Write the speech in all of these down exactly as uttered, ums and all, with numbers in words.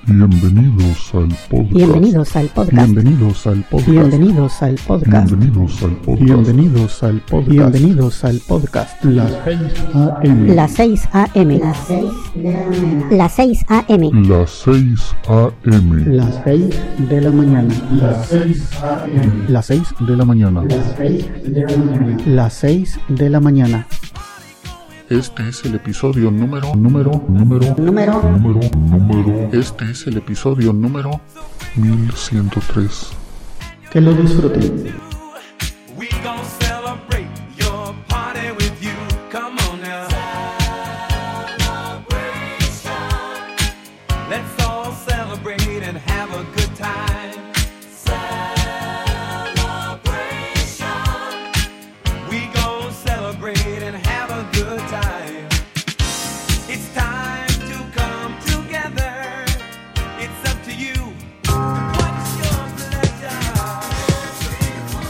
Bienvenidos al podcast. Bienvenidos al podcast. Bienvenidos al podcast. Bienvenidos al podcast. Bienvenidos al podcast. Bienvenidos al podcast. Bienvenidos al podcast. Las seis a eme. Las seis a eme. Las seis a eme. Las seis de la mañana. Las seis a eme. Las seis de la mañana. Las seis de la mañana. Las seis de la mañana. Este es el episodio número, número, número, Número. número, número. Este es el episodio número mil ciento tres. Que lo disfruten. We gon' celebrate your party with you. Come on now. Celebration. Let's all celebrate and have a good time. Celebration. We gon' celebrate and have a good time. It's time to come together. It's up to you. What's your pleasure?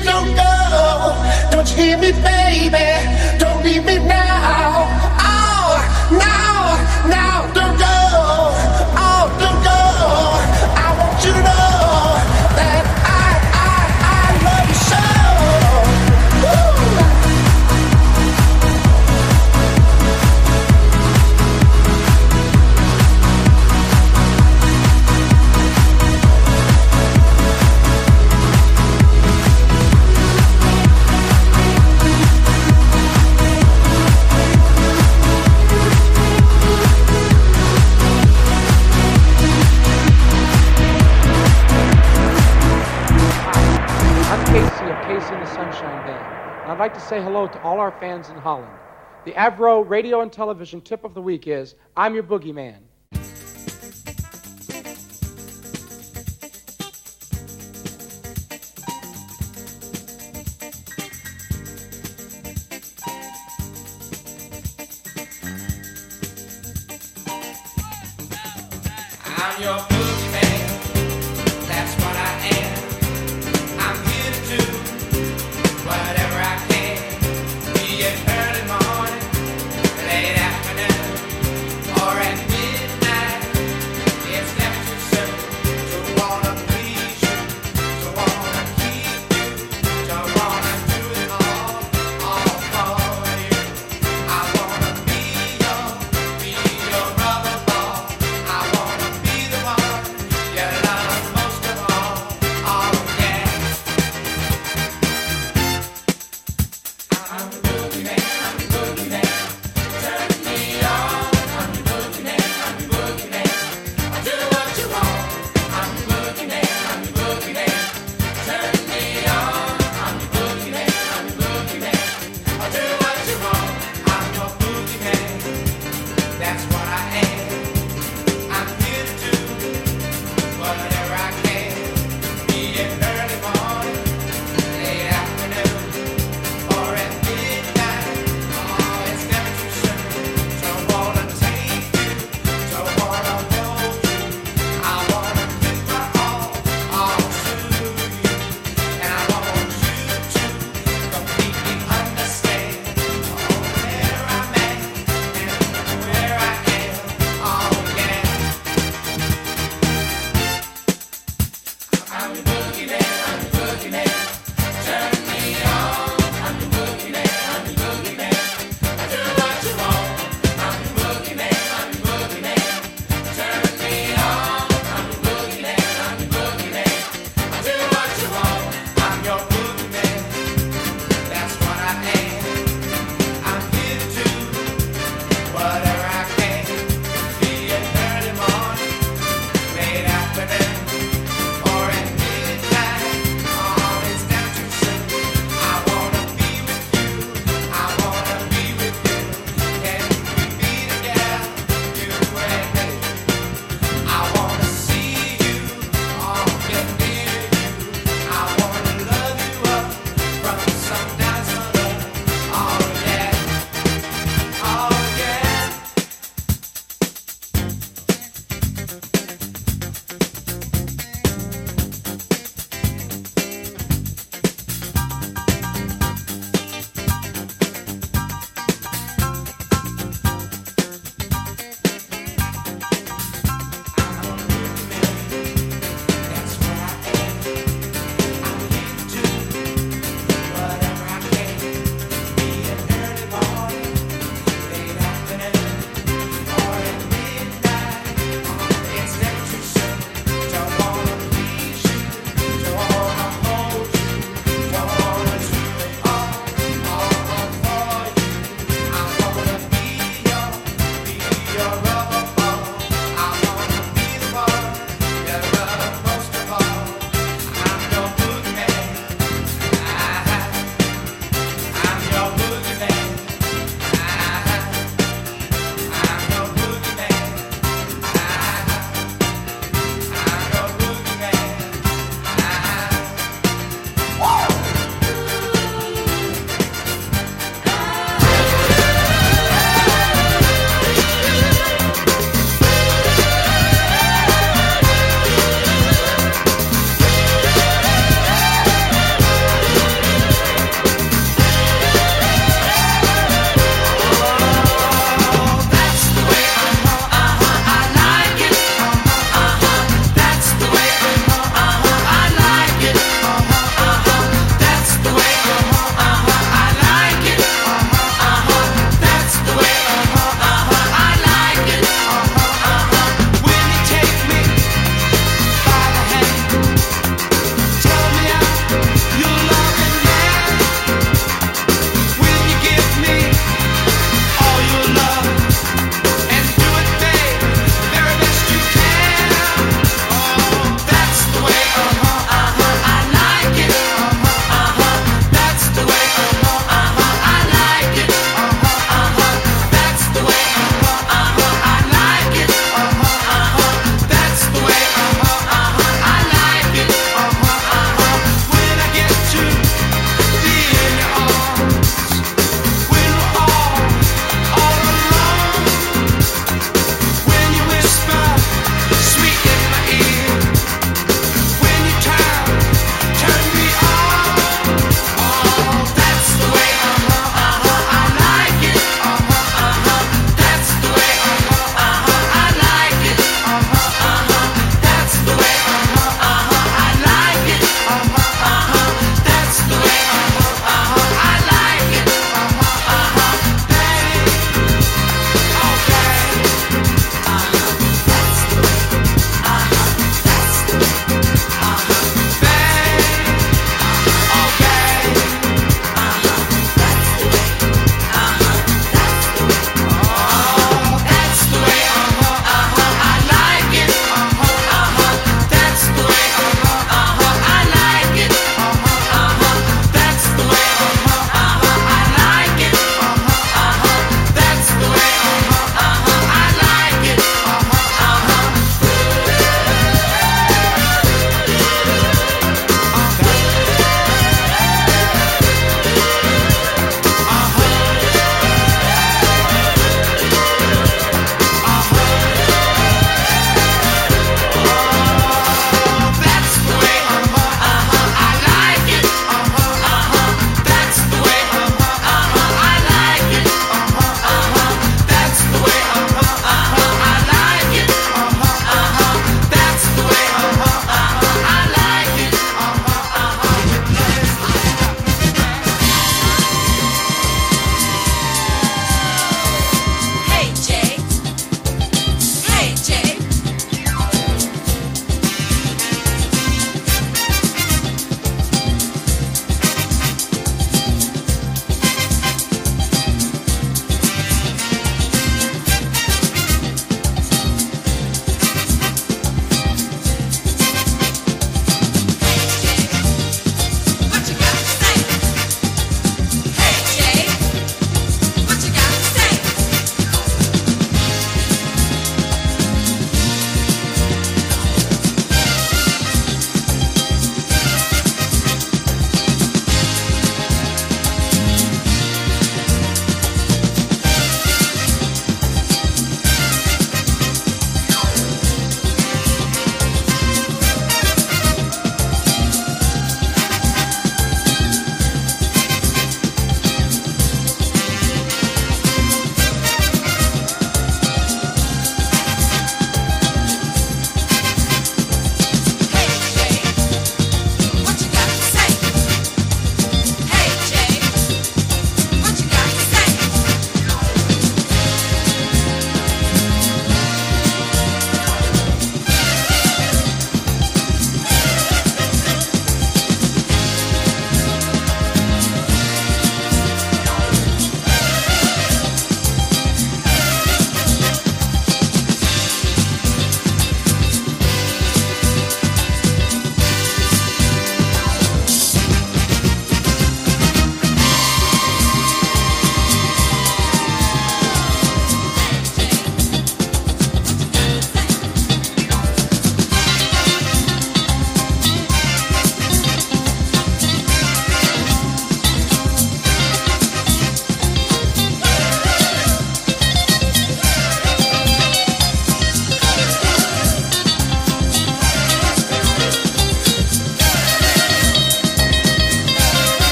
don't go. Don't you hear me, baby? Don't leave me now. Oh, no, no, don't go. Oh, don't go. I want you to know that I, I, I love you so. Woo! I'd like to say hello to all our fans in Holland. The Avro radio and television tip of the week is, I'm your boogeyman. I'm your boogeyman, that's what I am. I'm here to do whatever I can, be it early morning, late afternoon, or at midnight. It's never too soon to wanna please you, to wanna keep you, to wanna do it all, all for you. I wanna be your, be your rubber ball. I wanna be the one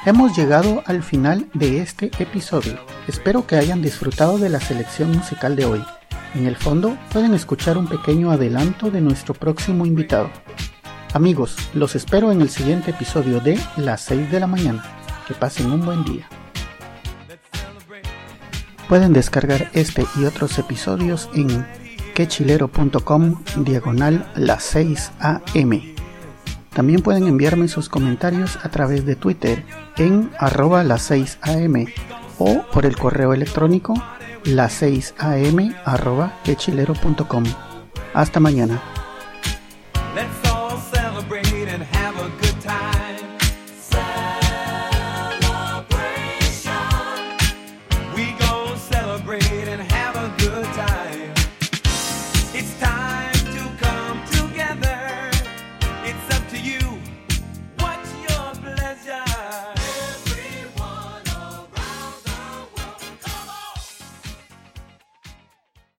Hemos llegado al final de este episodio. Espero que hayan disfrutado de la selección musical de hoy. En el fondo pueden escuchar un pequeño adelanto de nuestro próximo invitado. Amigos, los espero en el siguiente episodio de Las seis de la mañana. Que pasen un buen día. Pueden descargar este y otros episodios en quechilero.com diagonal las seis a m. También pueden enviarme sus comentarios a través de Twitter en arroba las seis a m o por el correo electrónico las seis a m arroba quechilero punto com. Hasta mañana. Let's all celebrate and have a good time.